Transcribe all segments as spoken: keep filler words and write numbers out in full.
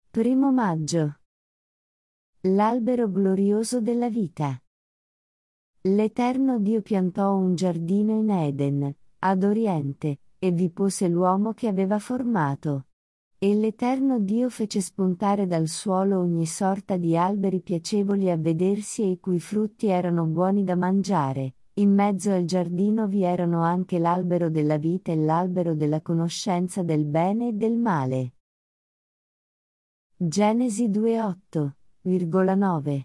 Primo maggio. L'albero glorioso della vita. L'Eterno Dio piantò un giardino in Eden, ad oriente, e vi pose l'uomo che aveva formato. E l'Eterno Dio fece spuntare dal suolo ogni sorta di alberi piacevoli a vedersi e i cui frutti erano buoni da mangiare. In mezzo al giardino vi erano anche l'albero della vita e l'albero della conoscenza del bene e del male. Genesi due otto nove.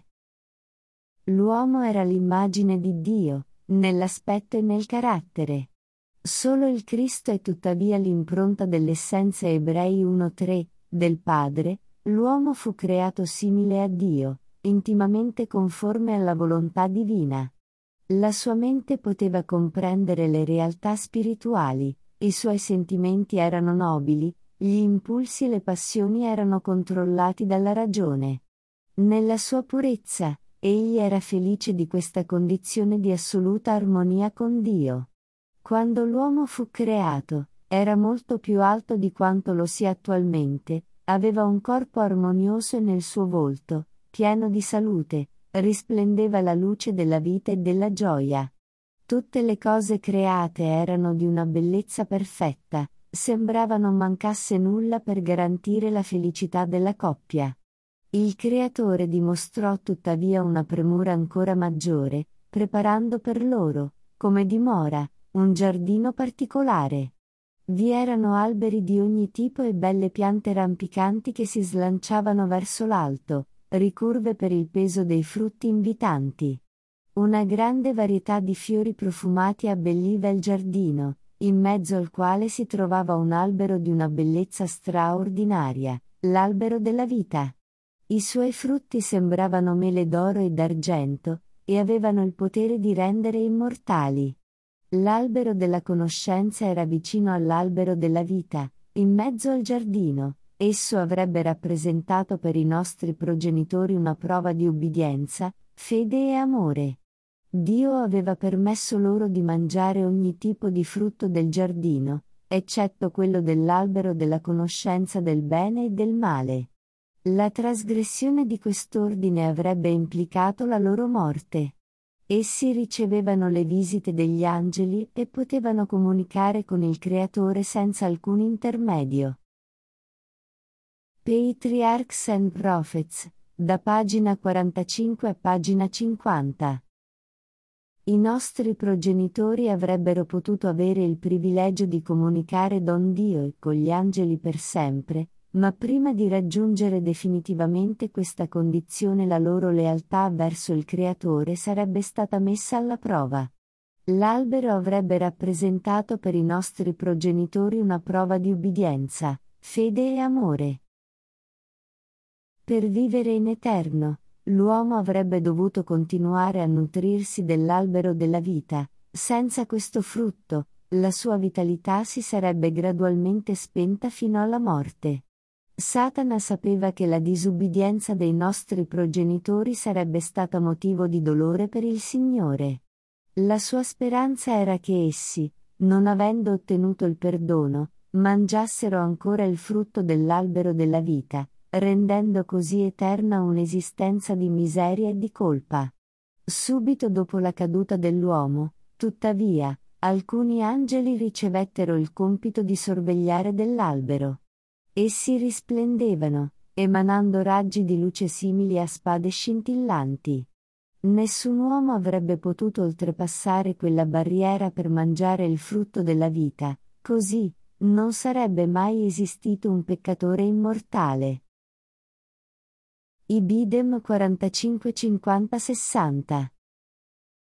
L'uomo era l'immagine di Dio, nell'aspetto e nel carattere. Solo il Cristo è tuttavia l'impronta dell'essenza. Ebrei uno tre, del Padre. L'uomo fu creato simile a Dio, intimamente conforme alla volontà divina. La sua mente poteva comprendere le realtà spirituali, i suoi sentimenti erano nobili, gli impulsi e le passioni erano controllati dalla ragione. Nella sua purezza, egli era felice di questa condizione di assoluta armonia con Dio. Quando l'uomo fu creato, era molto più alto di quanto lo sia attualmente, aveva un corpo armonioso e nel suo volto, pieno di salute, risplendeva la luce della vita e della gioia. Tutte le cose create erano di una bellezza perfetta, sembrava non mancasse nulla per garantire la felicità della coppia. Il Creatore dimostrò tuttavia una premura ancora maggiore, preparando per loro, come dimora, un giardino particolare. Vi erano alberi di ogni tipo e belle piante rampicanti che si slanciavano verso l'alto, ricurve per il peso dei frutti invitanti. Una grande varietà di fiori profumati abbelliva il giardino, in mezzo al quale si trovava un albero di una bellezza straordinaria, l'albero della vita. I suoi frutti sembravano mele d'oro e d'argento, e avevano il potere di rendere immortali. L'albero della conoscenza era vicino all'albero della vita, in mezzo al giardino. Esso avrebbe rappresentato per i nostri progenitori una prova di ubbidienza, fede e amore. Dio aveva permesso loro di mangiare ogni tipo di frutto del giardino, eccetto quello dell'albero della conoscenza del bene e del male. La trasgressione di quest'ordine avrebbe implicato la loro morte. Essi ricevevano le visite degli angeli e potevano comunicare con il Creatore senza alcun intermedio. Patriarchs and Prophets, da pagina quarantacinque a pagina cinquanta. I nostri progenitori avrebbero potuto avere il privilegio di comunicare con Dio e con gli angeli per sempre, ma prima di raggiungere definitivamente questa condizione la loro lealtà verso il Creatore sarebbe stata messa alla prova. L'albero avrebbe rappresentato per i nostri progenitori una prova di ubbidienza, fede e amore. Per vivere in eterno, l'uomo avrebbe dovuto continuare a nutrirsi dell'albero della vita. Senza questo frutto, la sua vitalità si sarebbe gradualmente spenta fino alla morte. Satana sapeva che la disubbidienza dei nostri progenitori sarebbe stata motivo di dolore per il Signore. La sua speranza era che essi, non avendo ottenuto il perdono, mangiassero ancora il frutto dell'albero della vita, rendendo così eterna un'esistenza di miseria e di colpa. Subito dopo la caduta dell'uomo, tuttavia, alcuni angeli ricevettero il compito di sorvegliare dell'albero. Essi risplendevano, emanando raggi di luce simili a spade scintillanti. Nessun uomo avrebbe potuto oltrepassare quella barriera per mangiare il frutto della vita, così, non sarebbe mai esistito un peccatore immortale. Ibidem quarantacinque cinquanta sessanta.